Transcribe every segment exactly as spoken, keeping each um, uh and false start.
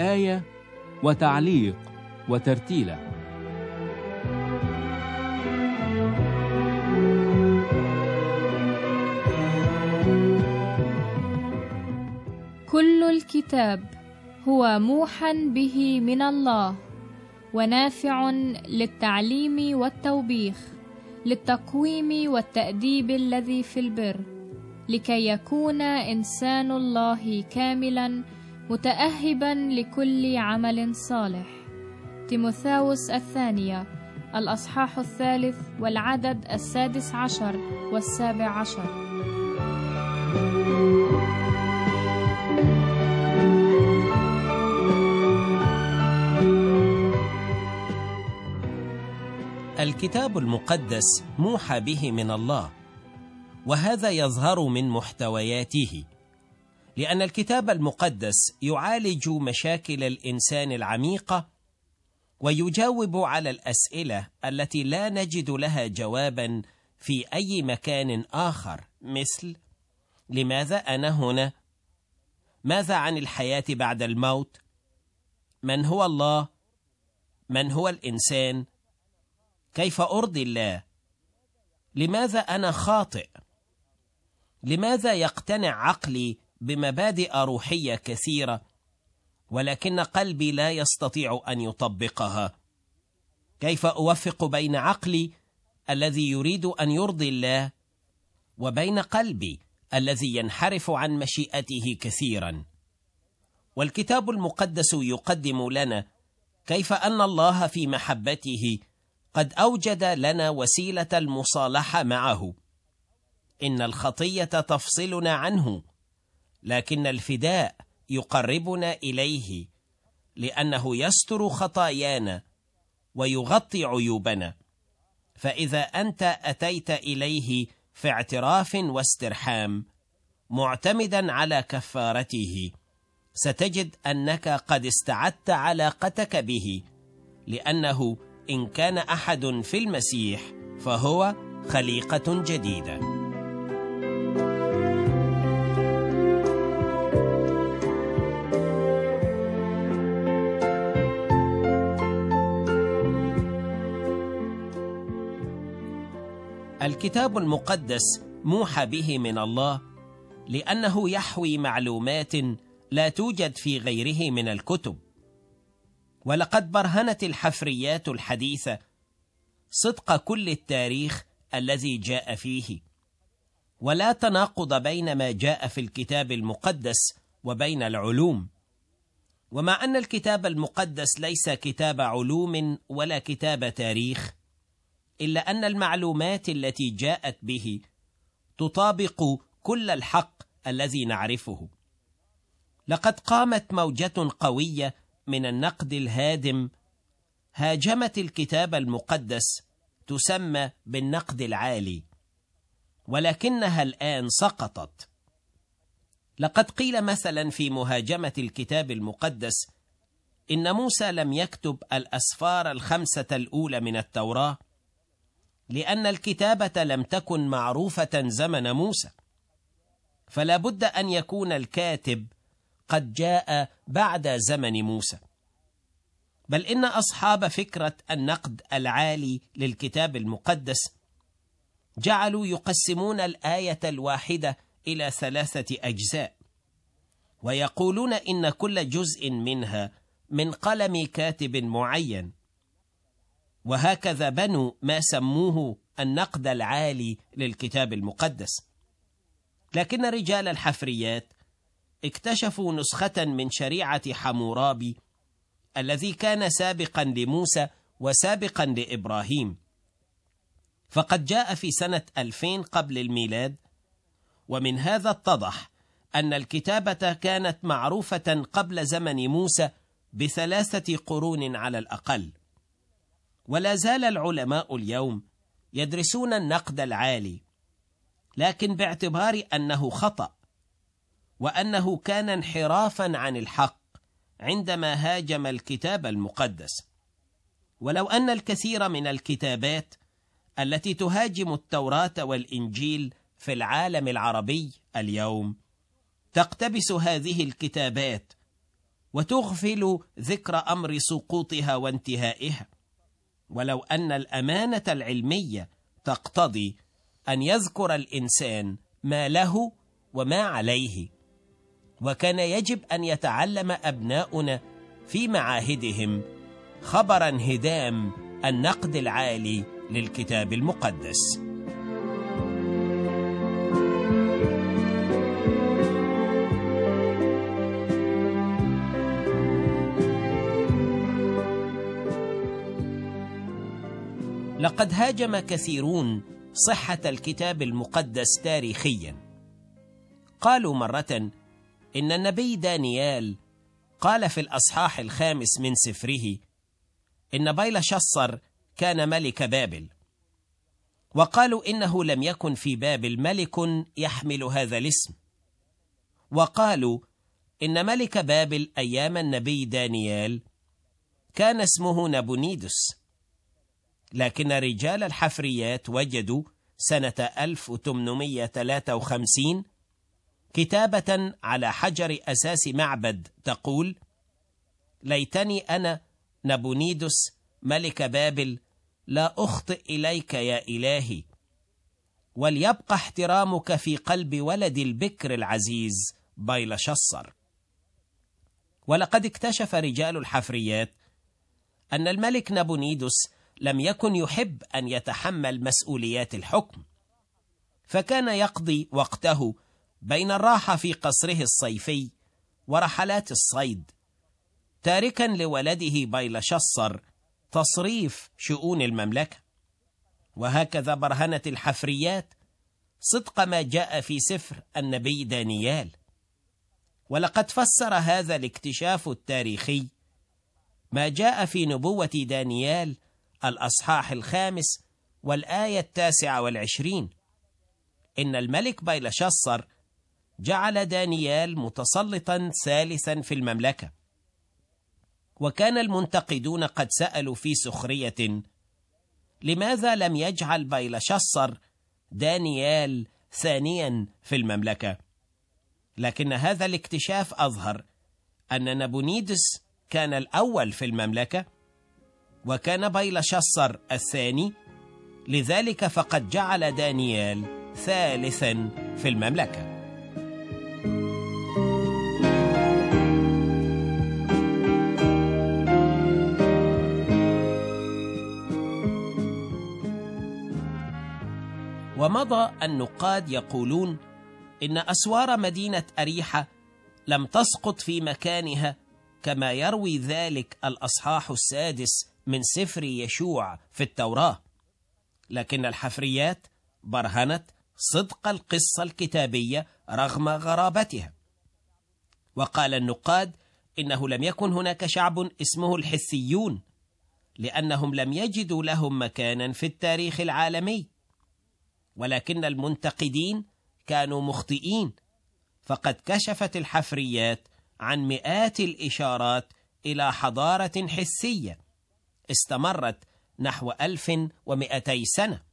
آية وتعليق وترتيلة. كل الكتاب هو موحى به من الله ونافع للتعليم والتوبيخ، للتقويم والتأديب الذي في البر، لكي يكون إنسان الله كاملا متأهبا لكل عمل صالح. تيموثاوس الثانية الأصحاح الثالث والعدد السادس عشر والسابع عشر. الكتاب المقدس موحى به من الله، وهذا يظهر من محتوياته، لأن الكتاب المقدس يعالج مشاكل الإنسان العميقة ويجاوب على الأسئلة التي لا نجد لها جوابا في أي مكان آخر، مثل: لماذا أنا هنا؟ ماذا عن الحياة بعد الموت؟ من هو الله؟ من هو الإنسان؟ كيف أرضي الله؟ لماذا أنا خاطئ؟ لماذا يقتنع عقلي بمبادئ روحية كثيرة ولكن قلبي لا يستطيع أن يطبقها؟ كيف أوفق بين عقلي الذي يريد أن يرضي الله وبين قلبي الذي ينحرف عن مشيئته كثيرا؟ والكتاب المقدس يقدم لنا كيف أن الله في محبته قد أوجد لنا وسيلة المصالحة معه. إن الخطية تفصلنا عنه، لكن الفداء يقربنا إليه، لأنه يستر خطايانا ويغطي عيوبنا. فإذا أنت أتيت إليه في اعتراف واسترحام معتمدا على كفارته، ستجد أنك قد استعدت علاقتك به، لأنه إن كان أحد في المسيح فهو خليقة جديدة. الكتاب المقدس موحى به من الله لأنه يحوي معلومات لا توجد في غيره من الكتب. ولقد برهنت الحفريات الحديثة صدق كل التاريخ الذي جاء فيه، ولا تناقض بين ما جاء في الكتاب المقدس وبين العلوم. ومع أن الكتاب المقدس ليس كتاب علوم ولا كتاب تاريخ، إلا أن المعلومات التي جاءت به تطابق كل الحق الذي نعرفه. لقد قامت موجة قوية من النقد الهادم هاجمت الكتاب المقدس، تسمى بالنقد العالي، ولكنها الآن سقطت. لقد قيل مثلا في مهاجمة الكتاب المقدس إن موسى لم يكتب الأسفار الخمسة الأولى من التوراة، لأن الكتابة لم تكن معروفة زمن موسى، فلا بد أن يكون الكاتب قد جاء بعد زمن موسى. بل إن أصحاب فكرة النقد العالي للكتاب المقدس جعلوا يقسمون الآية الواحدة إلى ثلاثة أجزاء، ويقولون إن كل جزء منها من قلم كاتب معين، وهكذا بنوا ما سموه النقد العالي للكتاب المقدس. لكن رجال الحفريات اكتشفوا نسخة من شريعة حمورابي الذي كان سابقا لموسى وسابقا لإبراهيم، فقد جاء في سنة ألفين قبل الميلاد. ومن هذا اتضح أن الكتابة كانت معروفة قبل زمن موسى بثلاثة قرون على الأقل. ولا زال العلماء اليوم يدرسون النقد العالي، لكن باعتبار أنه خطأ وأنه كان انحرافا عن الحق عندما هاجم الكتاب المقدس. ولو أن الكثير من الكتابات التي تهاجم التوراة والإنجيل في العالم العربي اليوم تقتبس هذه الكتابات وتغفل ذكر أمر سقوطها وانتهائها، ولو أن الأمانة العلمية تقتضي أن يذكر الإنسان ما له وما عليه. وكان يجب أن يتعلم أبناؤنا في معاهدهم خبر انهدام النقد العالي للكتاب المقدس. لقد هاجم كثيرون صحة الكتاب المقدس تاريخيا. قالوا مرة إن النبي دانيال قال في الأصحاح الخامس من سفره إن بيلشصر كان ملك بابل، وقالوا إنه لم يكن في بابل ملك يحمل هذا الاسم، وقالوا إن ملك بابل أيام النبي دانيال كان اسمه نبونيدس. لكن رجال الحفريات وجدوا سنة ألف وثمانمائة وثلاثة وخمسين كتابة على حجر أساس معبد تقول: ليتني أنا نبونيدس ملك بابل لا أخطئ إليك يا إلهي، وليبقى احترامك في قلب ولد البكر العزيز بيلشصر. ولقد اكتشف رجال الحفريات أن الملك نبونيدس لم يكن يحب أن يتحمل مسؤوليات الحكم، فكان يقضي وقته بين الراحة في قصره الصيفي ورحلات الصيد، تاركا لولده بيلشصر تصريف شؤون المملكة. وهكذا برهنت الحفريات صدق ما جاء في سفر النبي دانيال. ولقد فسر هذا الاكتشاف التاريخي ما جاء في نبوة دانيال الأصحاح الخامس والآية التاسعة والعشرين: إن الملك بيلشصر جعل دانيال متسلطا ثالثا في المملكة. وكان المنتقدون قد سألوا في سخرية: لماذا لم يجعل بيلشصر دانيال ثانيا في المملكة؟ لكن هذا الاكتشاف أظهر أن نبونيدس كان الأول في المملكة، وكان بيلشصر الثاني، لذلك فقد جعل دانيال ثالثا في المملكة. ومضى النقاد يقولون إن أسوار مدينة أريحة لم تسقط في مكانها، كما يروي ذلك الأصحاح السادس من سفر يشوع في التوراة، لكن الحفريات برهنت صدق القصة الكتابية رغم غرابتها. وقال النقاد إنه لم يكن هناك شعب اسمه الحثيون، لأنهم لم يجدوا لهم مكانا في التاريخ العالمي. ولكن المنتقدين كانوا مخطئين، فقد كشفت الحفريات عن مئات الإشارات إلى حضارة حثية استمرت نحو ألف ومئتي سنة.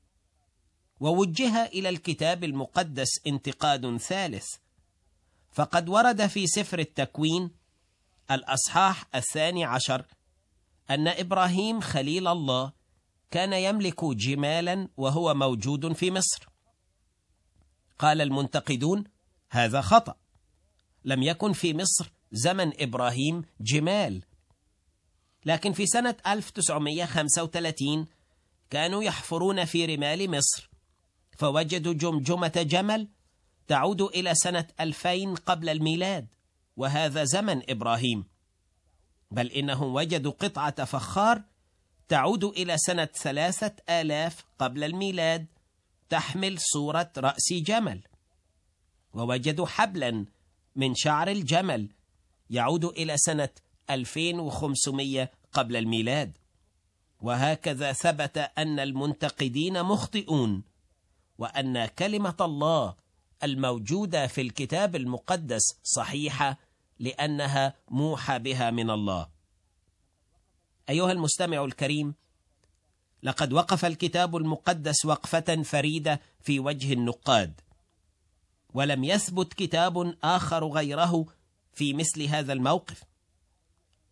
ووجه إلى الكتاب المقدس انتقاد ثالث، فقد ورد في سفر التكوين الأصحاح الثاني عشر أن إبراهيم خليل الله كان يملك جمالا وهو موجود في مصر. قال المنتقدون: هذا خطأ، لم يكن في مصر زمن إبراهيم جمال. لكن في سنة ألف وتسعمائة وخمسة وثلاثين كانوا يحفرون في رمال مصر، فوجدوا جمجمة جمل تعود إلى سنة ألفين قبل الميلاد، وهذا زمن إبراهيم. بل إنهم وجدوا قطعة فخار تعود إلى سنة ثلاثة آلاف قبل الميلاد تحمل صورة رأس جمل، ووجدوا حبلا من شعر الجمل يعود إلى سنة ألفين وخمسمائة قبل الميلاد. وهكذا ثبت أن المنتقدين مخطئون، وأن كلمة الله الموجودة في الكتاب المقدس صحيحة لأنها موحى بها من الله. أيها المستمع الكريم، لقد وقف الكتاب المقدس وقفة فريدة في وجه النقاد، ولم يثبت كتاب آخر غيره في مثل هذا الموقف.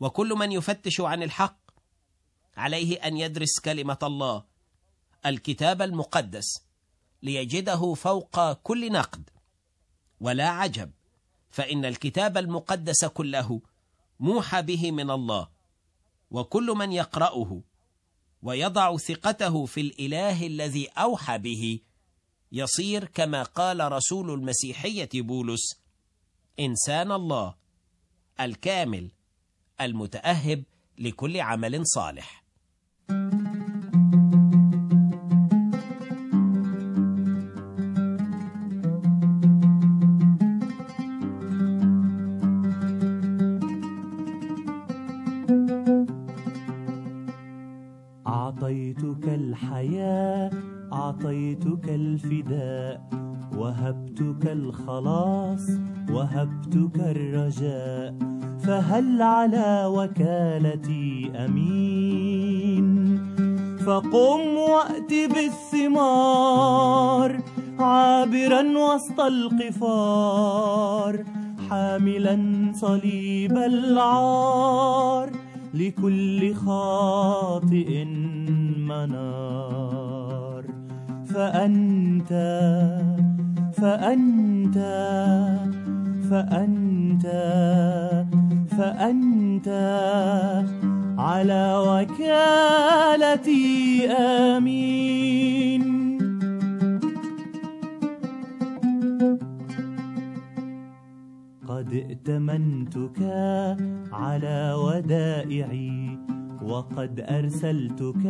وكل من يفتش عن الحق عليه أن يدرس كلمة الله، الكتاب المقدس، ليجده فوق كل نقد. ولا عجب، فإن الكتاب المقدس كله موحى به من الله، وكل من يقرأه ويضع ثقته في الإله الذي أوحى به يصير كما قال رسول المسيحية بولس: إنسان الله الكامل المتأهب لكل عمل صالح. أعطيتك الحياة، أعطيتك الفداء، وهبتك الخلاص، وهبتك الرجاء، فهل على وكالتي أمين؟ فقم وأت بالثمار، عابرا وسط القفار، حاملا صليب العار، لكل خاطئ منار. فأنت فأنت فأنت فأنت على وكالتي آمين. قد ائتمنتك على ودائعي، وقد أرسلتك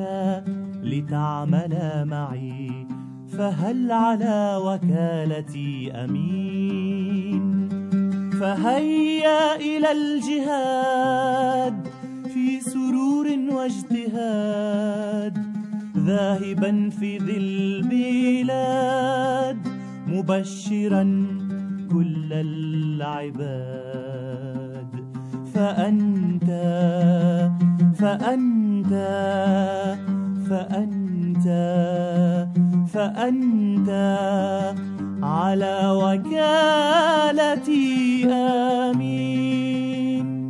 لتعمل معي، فهل على وكالتي أمين؟ فهيا إلى الجهاد في سرور واجتهاد، ذاهبا في ذي البلاد، مبشرا كل العباد. فأنت فأنت فأنت فأنت على وكالتي آمين.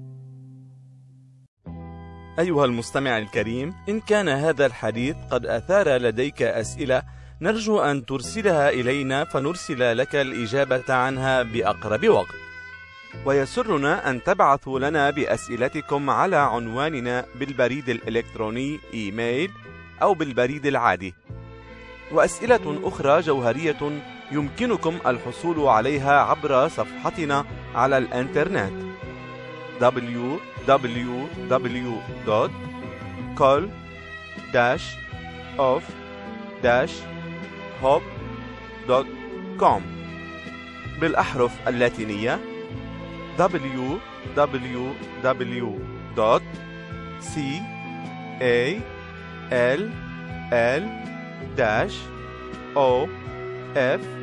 أيها المستمع الكريم، إن كان هذا الحديث قد أثار لديك أسئلة، نرجو أن ترسلها إلينا فنرسل لك الإجابة عنها بأقرب وقت. ويسرنا أن تبعثوا لنا بأسئلتكم على عنواننا بالبريد الإلكتروني إيميل أو بالبريد العادي. وأسئلة أخرى جوهرية يمكنكم الحصول عليها عبر صفحتنا على الإنترنت دبليو دبليو دبليو دوت كول داش أوف داش هوب دوت كوم بالأحرف اللاتينية دبليو دبليو دبليو دوت سي إيه إل إل داش أو إف